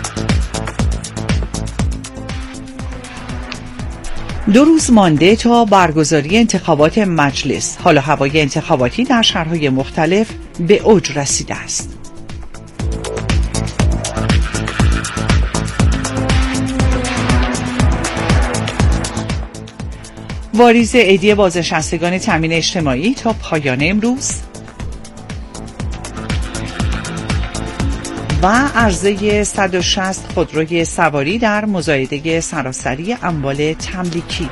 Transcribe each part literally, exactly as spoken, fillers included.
دو روز مانده تا برگزاری انتخابات مجلس. حال و هوای انتخاباتی در شهرهای مختلف به اوج رسیده است. واریز عیدی بازنشستگان تامین اجتماعی تا پایان امروز و عرضه صد و شصت خودروی سواری در مزایده سراسری اموال تملیکی.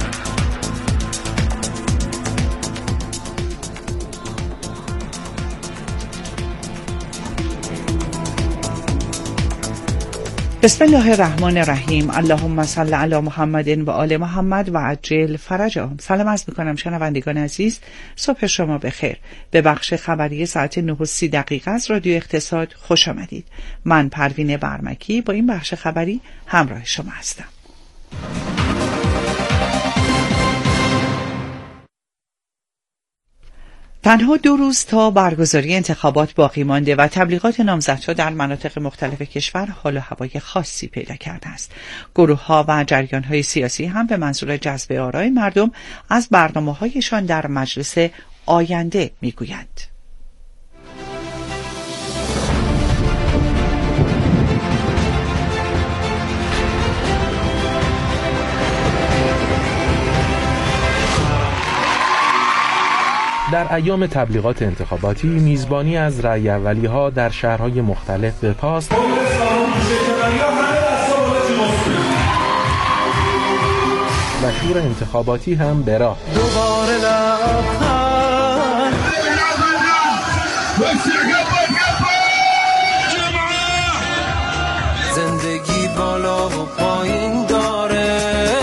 بسم الله الرحمن الرحیم. اللهم صل علی محمد و آل محمد و عجل فرجهم. سلام عرض می‌کنم شنوندگان عزیز، صبح شما بخیر. به بخش خبری ساعت نه و سی دقیقه از رادیو اقتصاد خوش آمدید. من پروین برمکی با این بخش خبری همراه شما هستم. تنها دو روز تا برگزاری انتخابات باقی مانده و تبلیغات نامزدها در مناطق مختلف کشور حال و هوای خاصی پیدا کرده است. گروه‌ها و جریان‌های سیاسی هم به منظور جذب آرای مردم از برنامه‌هایشان در مجلس آینده می‌گویند. در ایام تبلیغات انتخاباتی میزبانی از رأی اولی‌ها در شهرهای مختلف به پاست و شور انتخاباتی هم به راه. زندگی بالا و پایین داره،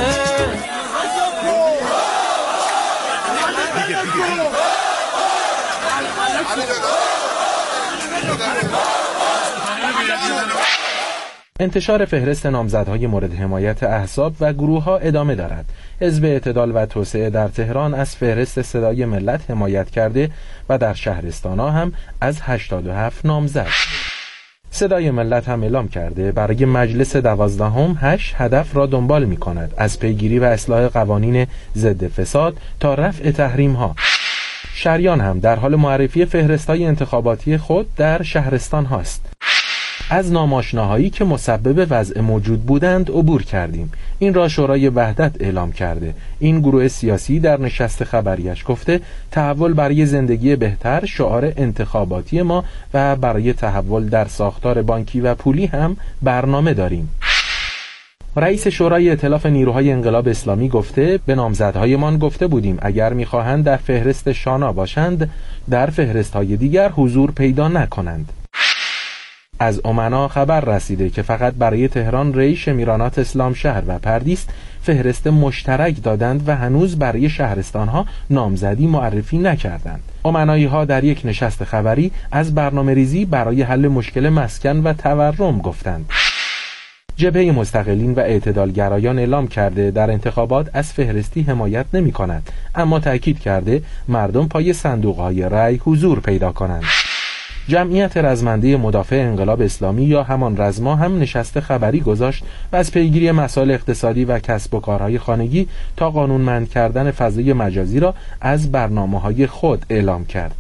انتشار فهرست نامزدهای مورد حمایت احزاب و گروه‌ها ادامه دارد. حزب اعتدال و توسعه در تهران از فهرست صدای ملت حمایت کرده و در شهرستان‌ها هم از هشتاد و هفت نامزد. صدای ملت هم اعلام کرده برای مجلس دوازدهم هشت هدف را دنبال می‌کند، از پیگیری و اصلاح قوانین ضد فساد تا رفع تحریم‌ها. شریان هم در حال معرفی فهرست‌های انتخاباتی خود در شهرستان هاست. از ناماشناهایی که مسبب وضع موجود بودند عبور کردیم. این را شورای وحدت اعلام کرده. این گروه سیاسی در نشست خبریش گفته تحول برای زندگی بهتر شعار انتخاباتی ما و برای تحول در ساختار بانکی و پولی هم برنامه داریم. رئیس شورای ائتلاف نیروهای انقلاب اسلامی گفته به نامزدهایمان گفته بودیم اگر می‌خواهند در فهرست شانا باشند در فهرست‌های دیگر حضور پیدا نکنند. از امنا خبر رسیده که فقط برای تهران، ری، شمیرانات، اسلام شهر و پردیس فهرست مشترک دادند و هنوز برای شهرستانها نامزدی معرفی نکردند. امنایی ها در یک نشست خبری از برنامه ریزی برای حل مشکل مسکن و تورم گفتند. جبهه مستقلین و اعتدالگرایان اعلام کرده در انتخابات از فهرستی حمایت نمی کند، اما تأکید کرده مردم پای صندوق‌های رأی حضور پیدا کنند. جمعیت رزمنده مدافع انقلاب اسلامی یا همان رزما هم نشست خبری گذاشت و از پیگیری مسائل اقتصادی و کسب و کارهای خانگی تا قانونمند کردن فضای مجازی را از برنامه‌های خود اعلام کرد.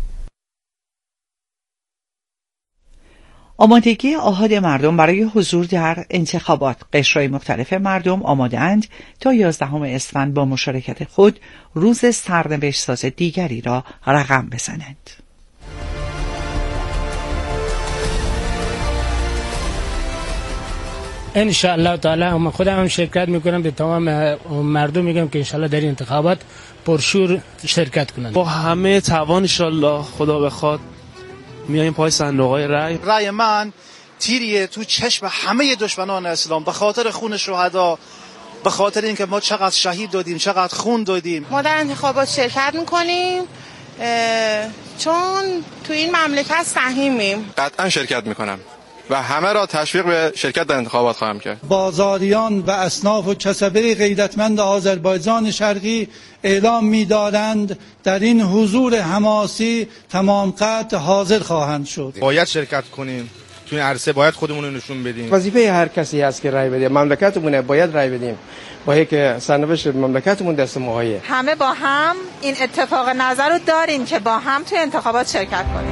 آمادگی آحاد مردم برای حضور در انتخابات. قشرهای مختلف مردم آماده‌اند تا یازدهم اسفند با مشارکت خود روز سرنوشت ساز دیگری را رقم بزنند. ان شاء الله تعالی من خودم هم شرکت میکنم، به تمام مردم میگم که ان شاء الله در این انتخابات پرشور شرکت کنند. با همه توان ان شاء الله خدا بخواد میایم پای صندوق‌های رأی. رأی من تیریه تو چشم همه دشمنان اسلام به خاطر خون شهدا، به خاطر اینکه ما چقدر شهید دادیم، چقدر خون دادیم. ما در انتخابات شرکت میکنیم چون تو این مملکت سهیمیم. قطعا شرکت میکنم و همه را تشویق به شرکت در انتخابات خواهم کرد. بازاریان و اصناف و کسبه غیرتمند آذربایجان شرقی اعلام می‌دارند در این حضور حماسی تمام قطع حاضر خواهند شد. باید شرکت کنیم تو این عرصه باید خودمون رو نشون بدیم. وظیفه هر کسی هست که رای بده. مملکتمون باید رای بدیم. با اینکه سرنوشت مملکتمون دست ماهیه. همه با هم این اتفاق نظر رو داریم که با هم تو انتخابات شرکت کنیم.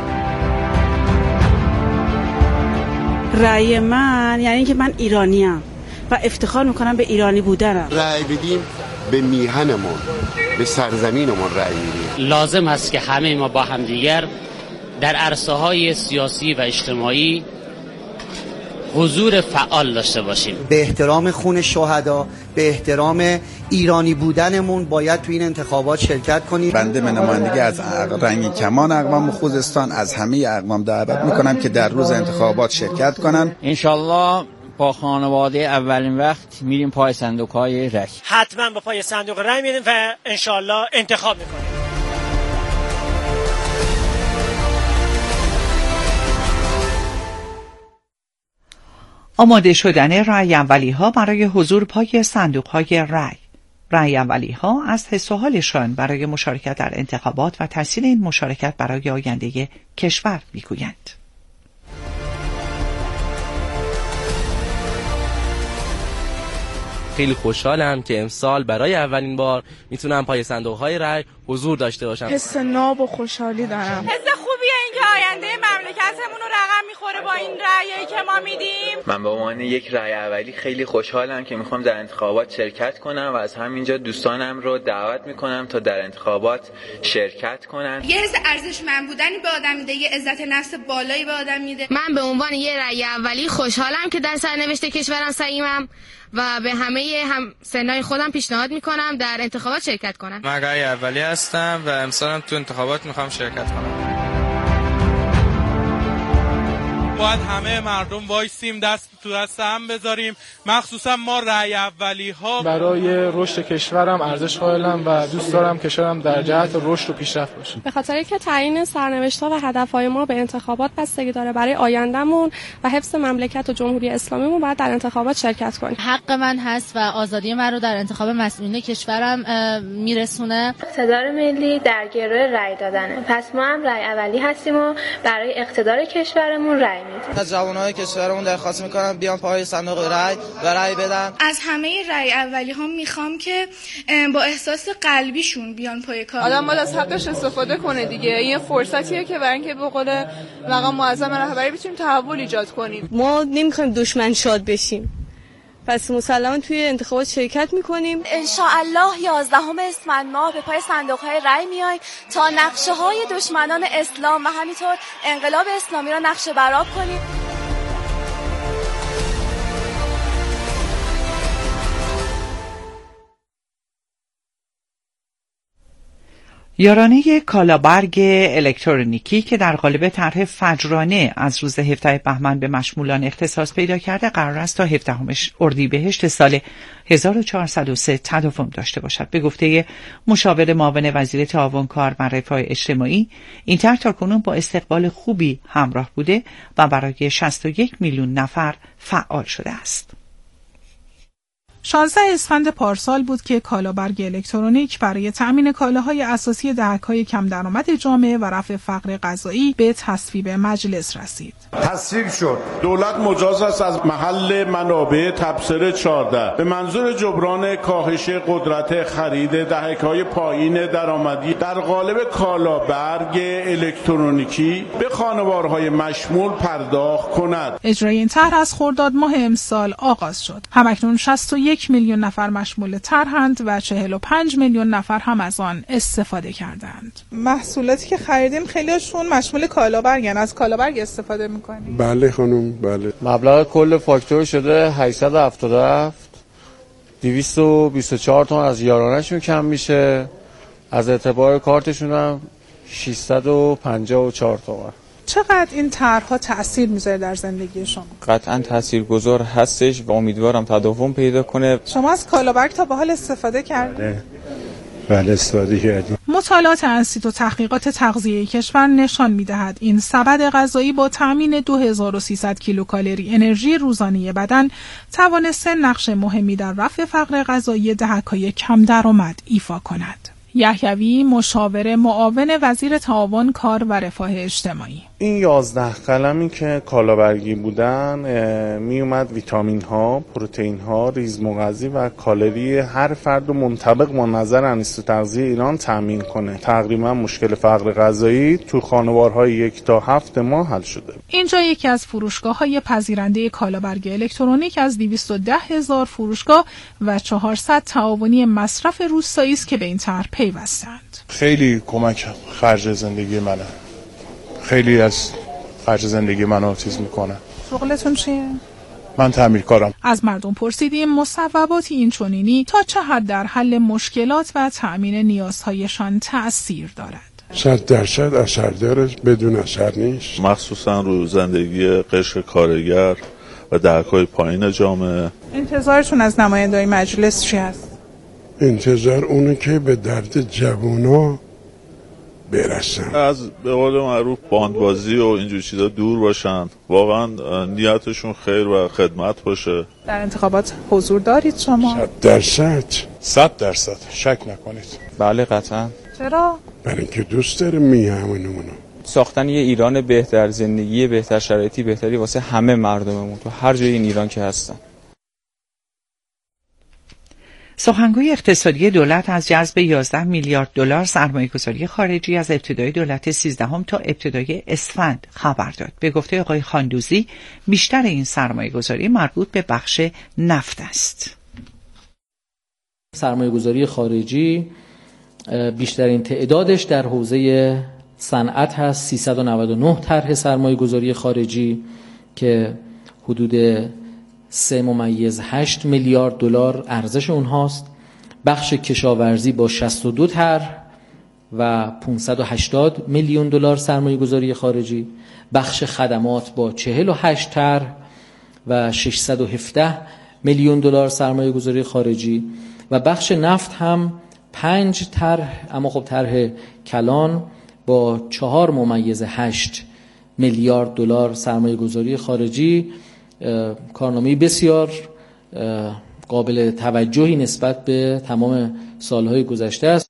رای من یعنی که من ایرانیم و افتخار میکنم به ایرانی بودنم. رای بدیم به میهنمون، به سرزمینمون رای میدیم. لازم است که همه ما با هم دیگر در عرصه‌های سیاسی و اجتماعی حضور فعال داشته باشیم. به احترام خون شهدا، به احترام ایرانی بودنمون باید تو این انتخابات شرکت کنیم. بنده به نمایندگی از رنگ کمان اقوام خوزستان از همه اقوام دعوت میکنم که در روز انتخابات شرکت کنن. انشالله با خانواده اولین وقت میریم پای صندوق های رای. حتما با پای صندوق رای میریم و انشالله انتخاب میکنیم. آماده شدن رای اولی ها برای حضور پای صندوق های رای. رای اولی ها از حس و حالشان برای مشارکت در انتخابات و تاثیر این مشارکت برای آینده کشور میگویند. خیلی خوشحالم که امسال برای اولین بار میتونم پای صندوق های رای حضور داشته باشم. حس ناب و خوشحالی دارم. حس خوبیه این که آینده مملکتمون رو رقم میخوره با این رأیی که ما میدیم. من به عنوان یک رای اولی خیلی خوشحالم که میخوام در انتخابات شرکت کنم و از همینجا دوستانم رو دعوت میکنم تا در انتخابات شرکت کنن. یه حس ارزشمند بودنی به آدم میده، یه عزت نفس بالایی به آدم میده. من به عنوان یه رای اولی خوشحالم که در سرنوشت کشورم سهیمم و به همه هم سنای خودم پیشنهاد میکنم در انتخابات شرکت کنم. من رای اولی هستم و امسالم تو انتخابات میخوام شرکت کنم. باید همه مردم وایسیم، دست تو دست هم بذاریم، مخصوصا ما رای اولی ها. برای رشد کشورم ارزش قائلم و دوست دارم کشورم در جهت رشد و پیشرفت باشه. به خاطر که تعیین سرنوشت‌ها و هدف‌های ما به انتخابات بستگی داره. برای آیندهمون و حفظ مملکت و جمهوری اسلامیمون باید در انتخابات شرکت کنیم. حق من هست و آزادی من رو در انتخاب مسئولین کشورم میرسونه. اقتدار ملی در گروه رای دادنه. پس ما هم رای اولی هستیم و برای اقتدار کشورمون رای از جوانای کشورمون درخواست میکنم بیان پای صندوق رای و رای بدن. از همه رای اولی ها میخوام که با احساس قلبیشون بیان پای کار. آدم باید از حقش استفاده کنه دیگه. این فرصتیه که برای اینکه به قول مقام معظم رهبری بتونیم تحول ایجاد کنیم. ما نمیخوایم دشمن شاد بشیم، پس مسلماً توی انتخابات شرکت میکنیم. انشاءالله یازدهم اسفند ماه به پای صندوق های رای میایم تا نقشه های دشمنان اسلام و همینطور انقلاب اسلامی را نقشه برآب کنیم. یارانه کالابرگ الکترونیکی که در قالب طرح فجرانه از روز هفدهم بهمن به مشمولان اختصاص پیدا کرده قرار است تا هفدهم اردیبهشت سال هزار و چهارصد و سه تداوم داشته باشد. به گفته مشاور معاون وزیر تعاون کار و رفاه اجتماعی، این طرح تاکنون با استقبال خوبی همراه بوده و برای شصت و یک میلیون نفر فعال شده است. شانزده اسفند پارسال بود که کالابرگ الکترونیک برای تأمین کالاهای اساسی دهک‌های کم درآمد جامعه و رفع فقر غذایی به تصویب مجلس رسید. تصویب شد. دولت مجاز است از محل منابع تبصره چهارده به منظور جبران کاهش قدرت خرید دهک‌های پایین درآمدی در قالب کالابرگ الکترونیکی به خانوارهای مشمول پرداخت کند. اجرای این طرح از خرداد ماه امسال آغاز شد. همکنون شصت و یک میلیون نفر مشمول طرحند و چهل و پنج میلیون نفر هم از آن استفاده کردند. محصولاتی که خریدیم خیلیشون مشمول کالابرگن. از کالابرگ استفاده میکنیم؟ بله خانم، بله. مبلغ کل فاکتور شده هشتصد و هفتاد و هفت. دویست و بیست و چهار تومان از یارانه‌شون کم میشه. از اعتبار کارتشون هم ششصد و پنجاه و چهار تومان. چقدر این طرح‌ها تأثیر میذاره در زندگی شما؟ قطعاً تاثیرگذار هستش و امیدوارم تداوم پیدا کنه. شما از کالابرگ تا به حال استفاده کردید؟ بله. بله استفاده کردیم. مطالعات انسیت و تحقیقات تغذیه کشور نشان می‌دهد این سبد غذایی با تأمین دو هزار و سیصد کیلوکالری انرژی روزانه بدن توانسته نقش مهمی در رفع فقر غذایی دهک‌های کم درآمد ایفا کند. یحیوی مشاور معاون وزیر تعاون، کار و رفاه اجتماعی: این یازده قلمی که کالابرگی بودن می اومد ویتامین ها، پروتئین ها، ریز مغذی و کالری هر فرد منطبق با نظر انیسته تغذیه ایران تامین کنه. تقریبا مشکل فقر غذایی تو خانوارهای یک تا هفت ماه حل شده. اینجا یکی از فروشگاه‌های پذیرنده کالابرگ الکترونیک از دویست و ده هزار فروشگاه و چهارصد تعاونی مصرف روستایی است که به این طرح پیوستند. خیلی کمک خرج زندگی منه. خیلی از خرج زندگی منو چیز میکنه. شغلتون چیه؟ من تعمیرکارم. از مردم پرسیدیم مصوبات این چنینی تا چه حد در حل مشکلات و تأمین نیازهایشان تأثیر دارد. صد درصد اثر داره، بدون اثر نیست. مخصوصا رو زندگی قشر کارگر و درکای پایین جامعه. انتظارتون از نماینده‌های مجلس چی است؟ انتظار اونه که به درد جوونا برسن، از به قول معروف باندبازی و اینجور چیزا دور باشن، واقعا نیتشون خیر و خدمت باشه. در انتخابات حضور دارید شما؟ صد درصد صد درصد شک نکنید. بله قطعا. چرا؟ برای اینکه دوست داره میهمونمونو ساختن یه ایران بهتر، زندگی بهتر، شرایطی بهتری واسه همه مردممون تو هر جای این ایران که هستن. سخنگوی اقتصادی دولت از جذب یازده میلیارد دلار سرمایه‌گذاری خارجی از ابتدای دولت سیزدهم تا ابتدای اسفند خبر داد. به گفته آقای خاندوزی بیشتر این سرمایه‌گذاری مربوط به بخش نفت است. سرمایه‌گذاری خارجی بیشترین تعدادش در حوزه صنعت هست. سیصد و نود و نه طرح سرمایه‌گذاری خارجی که حدود سه ممیز هشت میلیارد دلار ارزش اونهاست. بخش کشاورزی با شصت و دو طرح و پانصد و هشتاد میلیون دلار سرمایه گذاری خارجی. بخش خدمات با چهل و هشت طرح و ششصد و هفده میلیون دلار سرمایه گذاری خارجی و بخش نفت هم پنج طرح، اما خب طرح کلان با چهار ممیز هشت میلیارد دلار سرمایه گذاری خارجی. کارنامه بسیار قابل توجهی نسبت به تمام سالهای گذشته است.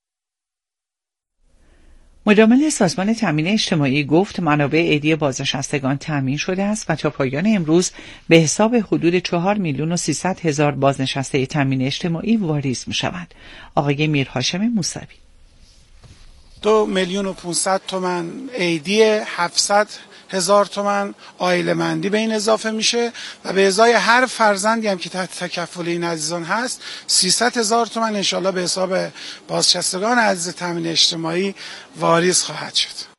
مدامل سازمان تامین اجتماعی گفت منابع عیدی بازنشستگان تامین شده است و تا پایان امروز به حساب حدود چهار میلیون و سیصد هزار بازنشسته تامین اجتماعی واریز می شود. آقای میر هاشم موسوی: دو میلیون و پونصد تومن عیدی، هفتصد هزار تومن عائله مندی به این اضافه میشه و به ازای هر فرزندی هم که تحت تکفل این عزیزان هست سیصد هزار تومن انشالله به حساب بازنشستگان عزیز تامین اجتماعی واریز خواهد شد.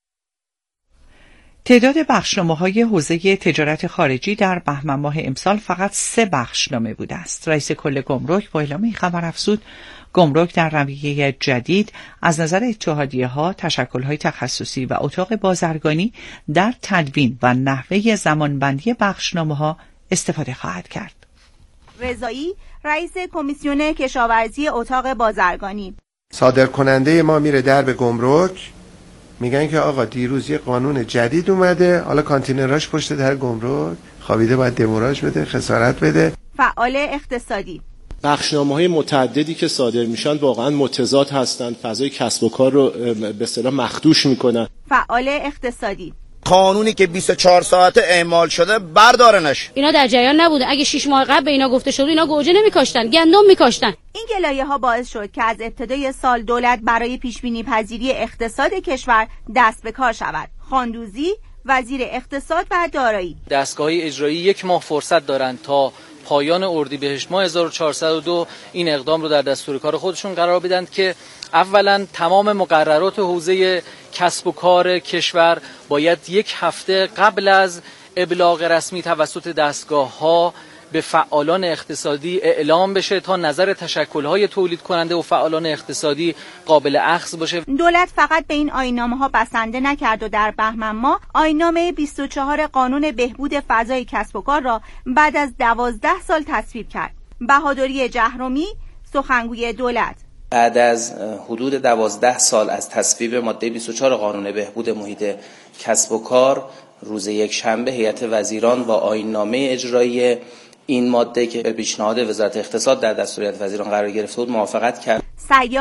تعداد بخشنامه‌های حوزه تجارت خارجی در بهمن ماه امسال فقط سه بخشنامه بوده است. رئیس کل گمرک با اعلام این خبر افزود گمرک در رویه جدید از نظر اتحادیه‌ها، تشکل‌های تخصصی و اتاق بازرگانی در تدوین و نحوه زمانبندی بخشنامه‌ها استفاده خواهد کرد. رضایی، رئیس کمیسیون کشاورزی اتاق بازرگانی: صادرکننده ما میره درب گمرک، میگن که آقا دیروز یه قانون جدید اومده، حالا کانتینراش پشت در گمرک خوابیده، باید دموراژ بده، خسارت بده. فعال اقتصادی: بخشنامه‌های متعددی که صادر میشن واقعا متضاد هستند، فضای کسب و کار رو به اصطلاح مخدوش میکنن. فعال اقتصادی: قانونی که بیست و چهار ساعته اعمال شده بردارنش. اینا در جریان نبوده. اگه شش ماه قبل به اینا گفته شد اینا گوجه نمی‌کاشتن، گندم می‌کاشتن. این گلایه‌ها باعث شد که از ابتدای سال دولت برای پیش‌بینی پذیری اقتصاد کشور دست به کار شود. خاندوزی، وزیر اقتصاد و دارایی: دستگاه‌های اجرایی یک ماه فرصت دارند تا پایان اردیبهشت ماه هزار و چهارصد و دو این اقدام رو در دستور کار خودشون قرار بدن که اولا تمام مقررات حوزه کسب و کار کشور باید یک هفته قبل از ابلاغ رسمی توسط دستگاه‌ها به فعالان اقتصادی اعلام بشه تا نظر تشکل‌های تولید کننده و فعالان اقتصادی قابل اخذ باشه. دولت فقط به این آیین‌نامه‌ها بسنده نکرد و در بهمن ماه آیین‌نامه بیست و چهار قانون بهبود فضای کسب و کار را بعد از دوازده سال تصویب کرد. بهادری جهرمی، سخنگوی دولت: بعد از حدود دوازده سال از تصویب ماده بیست و چهار قانون بهبود محیط کسب و کار، روز یک شنبه هیئت وزیران با آیین‌نامه اجرایی این ماده که به پیشنهاد وزارت اقتصاد در دستوریت وزیران قرار گرفته بود موافقت کرد. سیاه،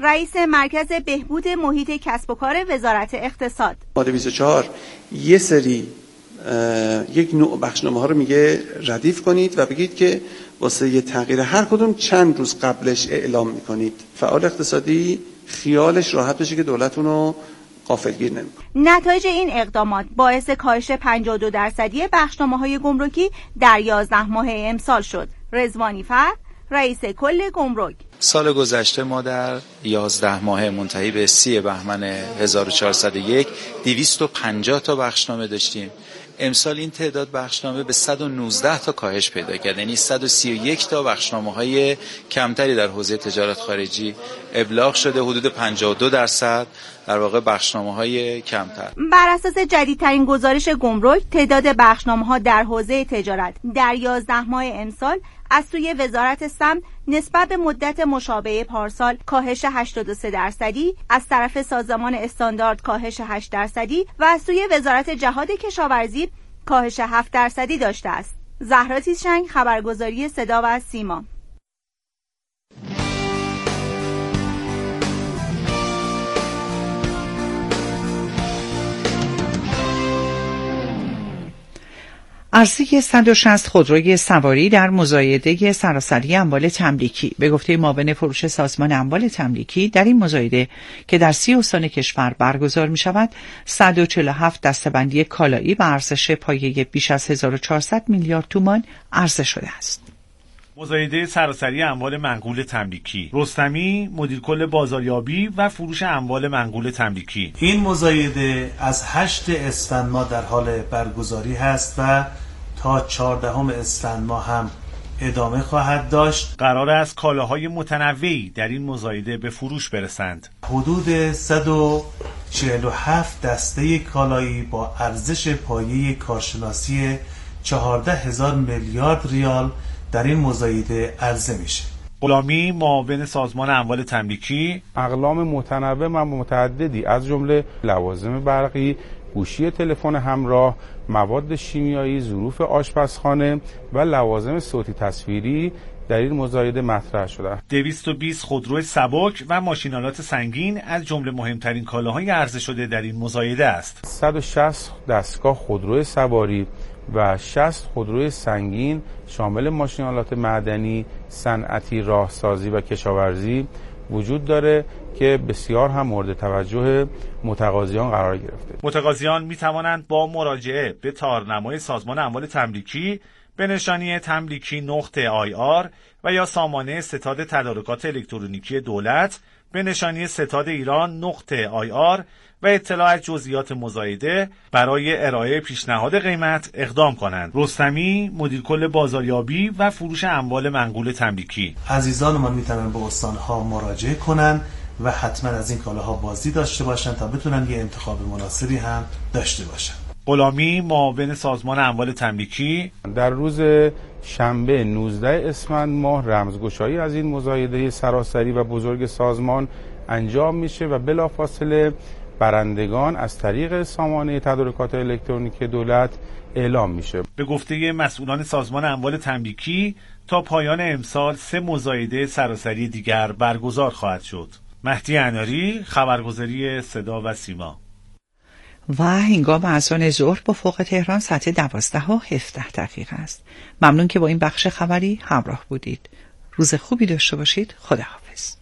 رئیس مرکز بهبود محیط کسب و کار وزارت اقتصاد. ماده بیست و چهار یه سری یک نوع بخشنامه ها رو میگه ردیف کنید و بگید که واسه یه تغییر هر کدوم چند روز قبلش اعلام میکنید. فعال اقتصادی خیالش راحت بشه که دولت اونو غافلگیر نمیکنه. نتایج این اقدامات باعث کاهش پنجاه و دو درصدی بخشنامه‌های گمرکی در یازده ماه امسال شد. رضوانی فرد، رئیس کل گمرک: سال گذشته ما در یازده ماه منتهی به سی بهمن هزار و چهارصد و یک دویست و پنجاه تا بخشنامه داشتیم. امسال این تعداد بخشنامه به صد و نوزده تا کاهش پیدا کرد، یعنی صد و سی و یک تا بخشنامه‌های کمتری در حوزه تجارت خارجی ابلاغ شده، حدود پنجاه و دو درصد در واقع بخشنامه‌های کمتر. بر اساس جدیدترین گزارش گمرک، تعداد بخشنامه‌ها در حوزه تجارت در یازده ماه امسال از سوی وزارت سمت نسبت به مدت مشابه پارسال کاهش هشتاد و سه درصدی، از طرف سازمان استاندارد کاهش هشت درصدی و از سوی وزارت جهاد کشاورزی کاهش هفت درصدی داشته است. زهرا تیزشنگ، خبرگزاری صدا و سیما. عرضه صد و شصت خودروی سواری در مزایده سراسری اموال تملیکی. به گفته معاون فروش سازمان اموال تملیکی، در این مزایده که در سی استان کشور برگزار می شود، صد و چهل و هفت دسته‌بندی کالایی به ارزش پایه بیش از هزار و چهارصد میلیارد تومان عرضه شده است. مزایده سراسری اموال منقول تملیکی. رستمی، مدیر کل بازاریابی و فروش اموال منقول تملیکی: این مزایده از هشت اسفند ماه در حال برگزاری هست و تا چهاردهم اسفند ماه هم ادامه خواهد داشت. قرار است کالاهای متنوعی در این مزایده به فروش برسند. حدود صد و چهل و هفت دسته کالایی با ارزش پایه کارشناسی چهارده هزار میلیارد ریال در این مزایده عرضه میشه. غلامی، معاون سازمان اموال تملیکی: اقلام متنوع و متعددی از جمله لوازم برقی، گوشی تلفن همراه، مواد شیمیایی، ظروف آشپزخانه و لوازم صوتی تصویری در این مزایده مطرح شده. دویست و بیست خودرو سبک و ماشین‌آلات سنگین از جمله مهمترین کالاهای عرضه شده در این مزایده است. صد و شصت دستگاه خودرو سواری و شصت خودروی سنگین شامل ماشین‌آلات معدنی، صنعتی، راهسازی و کشاورزی وجود داره که بسیار هم مورد توجه متقاضیان قرار گرفته. متقاضیان می توانند با مراجعه به تارنمای سازمان اموال تملیکی به نشانی تملیکی نقطه آی آر و یا سامانه ستاد تدارکات الکترونیکی دولت به نشانی ستاد ایران نقطه آی آر و اطلاع از جزئیات مزایده برای ارائه پیشنهاد قیمت اقدام کنند. رستمی، مدیر کل بازاریابی و فروش اموال منقول تملیکی: عزیزان ما میتونن به استانها مراجعه کنن و حتما از این کالاها بازی داشته باشن تا بتونن یه انتخاب مناسبی هم داشته باشن. غلامی، معاون سازمان اموال تملیکی: در روز شنبه نوزده اسفند ماه رمزگشایی از این مزایده سراسری و بزرگ سازمان انجام میشه و بلافاصله برندگان از طریق سامانه تدارکات الکترونیکی دولت اعلام میشه. به گفته مسئولان سازمان اموال تملیکی، تا پایان امسال سه مزایده سراسری دیگر برگزار خواهد شد. مهدی اناری، خبرگزاری صدا و سیما. و هنگام اذان ظهر با فوق تهران ساعت دوازده و هفده دقیقه است. ممنون که با این بخش خبری همراه بودید. روز خوبی داشته باشید. خداحافظ.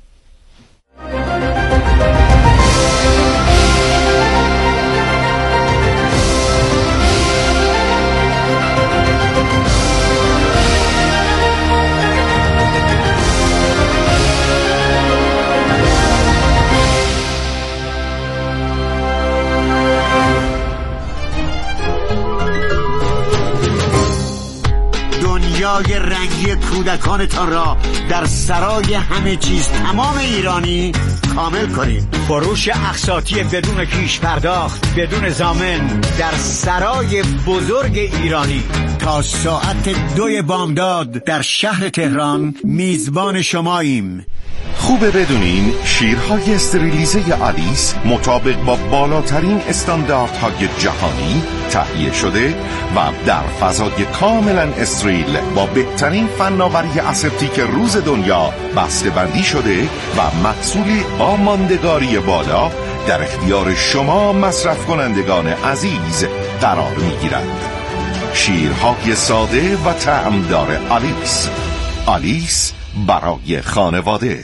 دنیای رنگی کودکانتان را در سرای همه چیز تمام ایرانی کامل کنید. فروش اقساطی بدون پیش پرداخت، بدون ضامن در سرای بزرگ ایرانی. تا ساعت دوی بامداد در شهر تهران میزبان شماییم. خوبه بدونین شیرهای استریلیزه آلیس مطابق با بالاترین استانداردهای جهانی تهیه شده و در فضای کاملا استریل با بهترین فناوری اسپتیک روز دنیا بسته بندی شده و محصولی با ماندگاری بالا در اختیار شما مصرف کنندگان عزیز قرار میگیرد. شیرهای ساده و طعمدار آلیس. آلیس برای خانواده.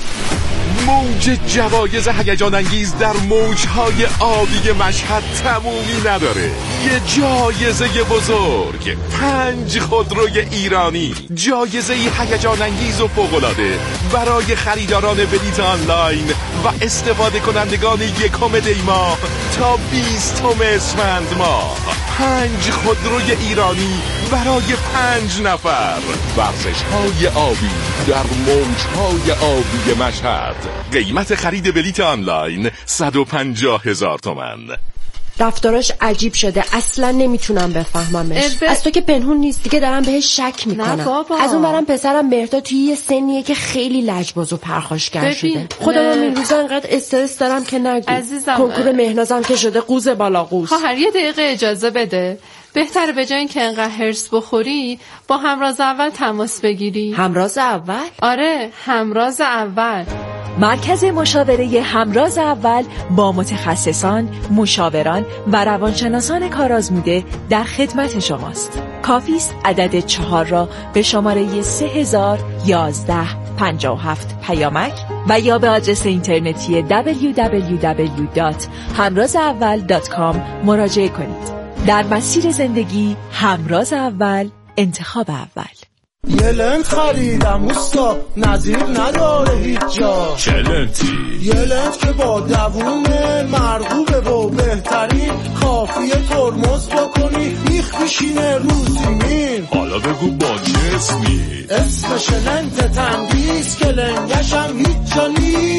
موج جوایز هیجان انگیز در موجهای آبی مشهد تمومی نداره. یه جایزه بزرگ، پنج خودروی ایرانی، جایزه هیجان انگیز و فوق‌العاده برای خریداران بلیط آنلاین و استفاده کنندگان یکم دی ماه تا بیستم اسفند ماه. پنج خودروی ایرانی برای پنج نفر. ورزش‌های آبی در موجهای آبی مشهد. قیمت خرید بلیط آنلاین صد و پنجاه هزار تومان. رفتاراش عجیب شده، اصلا نمیتونم بفهممش. ب... از تو که پنهون نیست دیگه، دارم بهش شک میکنم. از اون برم پسرم مهرداد توی یه سنیه که خیلی لجباز و پرخاشگر شده. خودم هم این روزا انقدر استرس دارم که نگو. عزیزم کنکور مهنازم که شده قوز بالا قوز. خواهر یه دقیقه اجازه بده. بهتره به جای اینکه انقدر هرس بخوری با همراز اول تماس بگیری. همراز اول؟ آره، همراز اول. مرکز مشاوره همراز اول با متخصصان، مشاوران و روانشناسان کارآزموده در خدمت شماست. کافی است عدد چهار را به شماره سه هزار یازده پنجاه و هفت پیامک و یا به آدرس اینترنتی دبلیو دبلیو دبلیو دات همراز اول دات کام مراجعه کنید. در مسیر زندگی همراز اول، انتخاب اول. یه لنت خریدم اوستا، نظیر نداره هیچ جا. چه لنتی؟ یه لنت که با دوونه مرغوبه و بهترین، کافیه ترمز بکنی بیخ بشینه رو زمین. حالا بگو با چه اسمی؟ اسمش لنت تندیس که لنگشم هیچ جا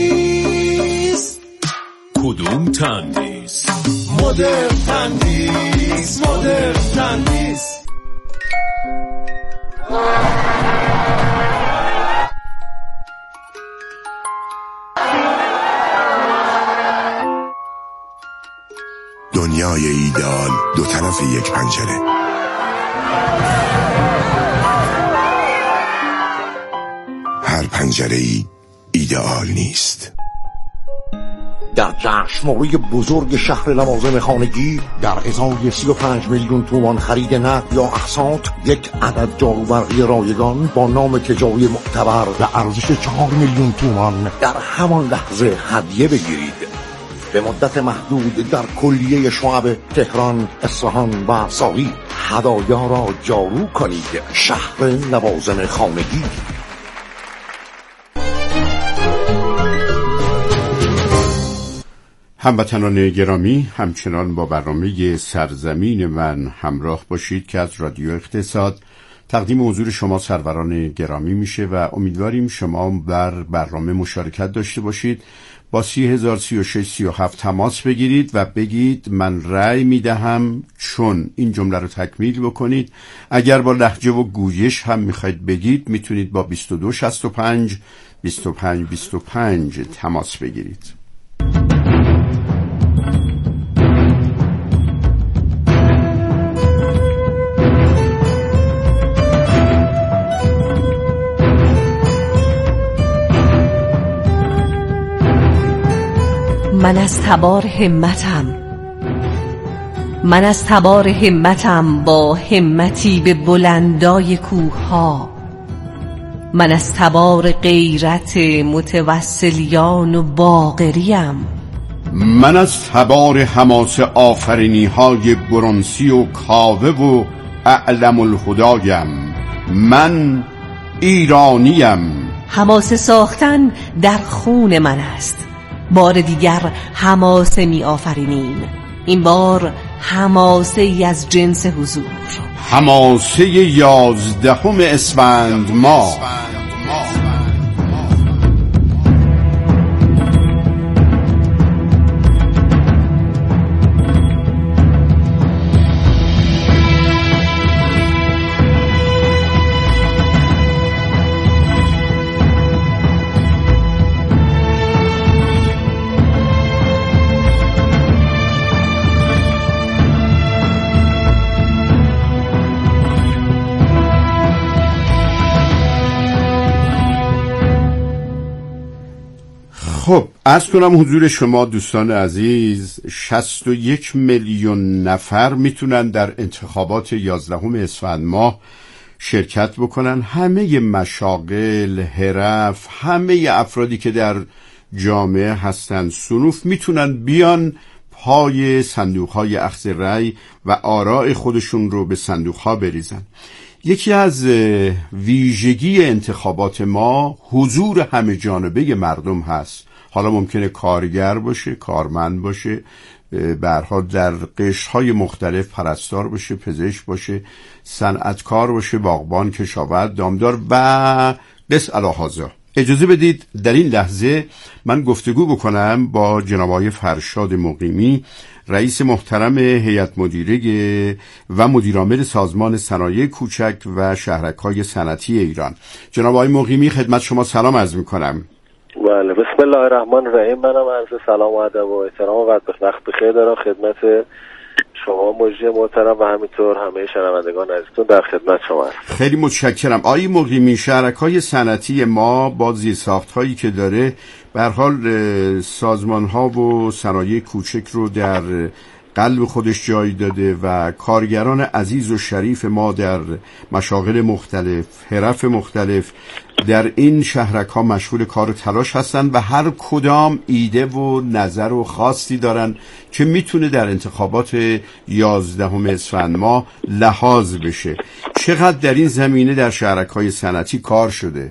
نیست. کدوم تندیس؟ مدرن تندیس، مدرن تندیس. دنیای ایدئال دو طرف یک پنجره. هر پنجره ای ایدئال نیست. در جشنواره بزرگ شهر لوازم خانگی در ازای سی و پنج میلیون تومان خرید نقد یا اقساط، یک عدد جاروبرقی رایگان با نام تجاری معتبر و ارزش چهار میلیون تومان در همان لحظه هدیه بگیرید. به مدت محدود در کلیه شعب تهران، اصفهان و ساری هدایا را جارو کنید. شهر لوازم خانگی. هموطنان گرامی، همچنان با برنامه سرزمین من همراه باشید که از رادیو اقتصاد تقدیم حضور شما سروران گرامی میشه و امیدواریم شما بر برنامه مشارکت داشته باشید. با سی هزار سی و شش سی و هفت تماس بگیرید و بگید من رأی میدهم چون. این جمله رو تکمیل بکنید. اگر با لهجه و گویش هم میخواید بگید میتونید با بیست و دو شصت و پنج بیست و پنج بیست و پنج تماس بگیرید. من از تبار همتم من از تبار همتم با همتی به بلندای کوه‌ها. من از تبار غیرت متوسلیان و باقریم. من از تبار حماس آفرینی های برونسی و کاوه و اعلم الهدایم. من ایرانیم. حماسه ساختن در خون من است. بار دیگر حماسه می آفرینیم. این بار حماسه ای از جنس حضور. حماسه یازدهم اسفند ماه. خب عرض کنم حضور شما دوستان عزیز، شصت و یک میلیون نفر میتونن در انتخابات یازدهم اسفند ماه شرکت بکنن. همه مشاغل، حرف، همه افرادی که در جامعه هستن، صنوف، میتونن بیان پای صندوق‌های اخذ رأی و آراء خودشون رو به صندوق‌ها بریزن. یکی از ویژگی انتخابات ما حضور همه جانبه مردم هست. حالا ممکنه کارگر باشه، کارمند باشه، به هر حال در قشرهای مختلف پرستار باشه، پزشک باشه، صنعتکار باشه، باغبان، کشاورز، دامدار و قس الاهازا. اجازه بدید در این لحظه من گفتگو بکنم با جناب آقای فرشاد مقیمی، رئیس محترم هیئت مدیره و مدیرعامل سازمان صنایع کوچک و شهرک‌های صنعتی ایران. جناب آقای مقیمی، خدمت شما سلام عرض می‌کنم. بله، بسم الله الرحمن الرحیم. منم عرض سلام و ادب و احترام و وقت بخیر دارم خدمت شما مجری محترم و همینطور همه شنوندگان عزیزتون در خدمت شما هستم. خیلی متشکرم. آقای مقیمی، شهرک‌های صنعتی ما با زیرساخت‌هایی که داره به هر حال سازمان‌ها و صنایع کوچک رو در قلب خودش جای داده و کارگران عزیز و شریف ما در مشاغل مختلف، حرف مختلف در این شهرک‌ها مشغول کار و تلاش هستن و هر کدام ایده و نظر و خواستی دارن که میتونه در انتخابات یازدهم اسفند ماه لحاظ بشه. چقدر در این زمینه در شهرک‌های صنعتی کار شده؟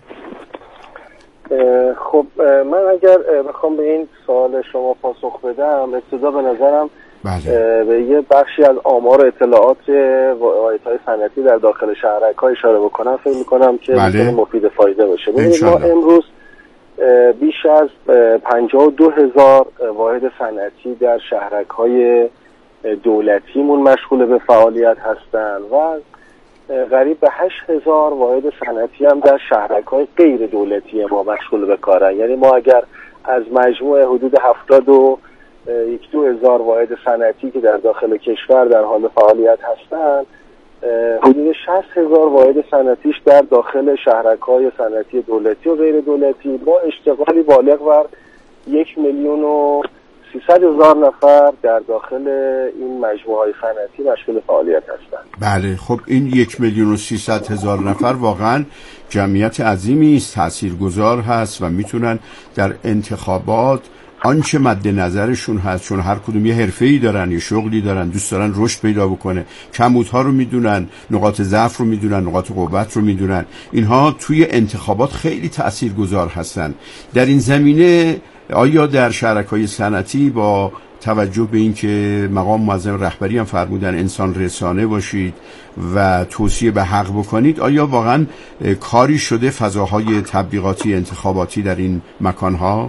خب من اگر بخوام به این سوال شما پاسخ بدم، ابتدا به نظرم بله. به یه بخشی از آمار و اطلاعات واحدهای صنعتی در داخل شهرک‌ها اشاره بکنم، فکر می‌کنم که بله. مفید فایده باشه. ببینید ما امروز بیش از پنجاه و دو هزار واحد صنعتی در شهرک‌های دولتیمون مشغول به فعالیت هستند و قریب به هشت هزار واحد صنعتی هم در شهرک‌های غیر دولتی ما مشغول به کارن. یعنی ما اگر از مجموع حدود هفتاد و یک دو هزار واحد صنعتی که در داخل کشور در حال فعالیت هستند، حدود شصت هزار واحد صنعتیش در داخل شهرک‌های صنعتی دولتی و غیر دولتی با اشتغالی بالغ بر یک میلیون و سیصد هزار نفر در داخل این مجموعه‌های صنعتی مشغول فعالیت هستند. بله، خب این یک میلیون و سیصد هزار نفر واقعا جمعیت عظیمی است، تاثیرگذار هست و میتونن در انتخابات آنچه مد نظرشون هست، چون هر کدوم یه حرفه‌ای دارن، یه شغلی دارن، دوست دارن رشد پیدا بکنه، کمبودها رو میدونن، نقاط ضعف رو میدونن، نقاط قوت رو میدونن، اینها توی انتخابات خیلی تاثیرگذار هستن. در این زمینه آیا در شهرک‌های صنعتی با توجه به این که مقام معظم رهبری هم فرمودن انسان رسانه باشید و توصیه به حق بکنید، آیا واقعا کاری شده فضاهای تبلیغاتی انتخاباتی در این مکانها؟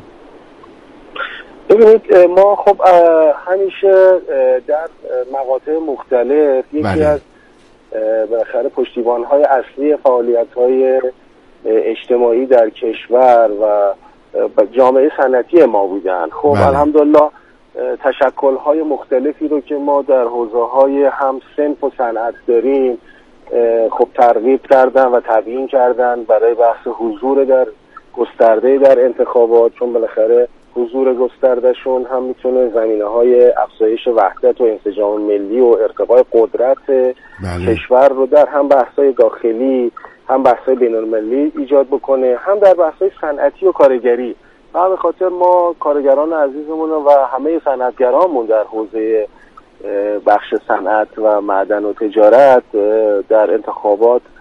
ببینید ما خب همیشه در مقاطع مختلف یکی بله. از بالاخره پشتیبان‌های اصلی فعالیت‌های اجتماعی در کشور و جامعه صنعتی ما بودن. خب بله. الحمدلله تشکل‌های مختلفی رو که ما در حوزه‌های هم صنف و صنعت داریم خب ترغیب کردن و تبیین کردن برای بحث حضور در گسترده در انتخابات، چون بالاخره حضور گستردهشون هم میتونه زمینه‌های افزایش وحدت و انسجام ملی و ارتقای قدرت بله. کشور رو در هم بحث‌های داخلی هم بحث‌های بین‌المللی ایجاد بکنه، هم در بحث‌های صنعتی و کارگری. و به خاطر ما کارگران عزیزمون و همه صنعتگرامون در حوزه بخش صنعت و معدن و تجارت در انتخابات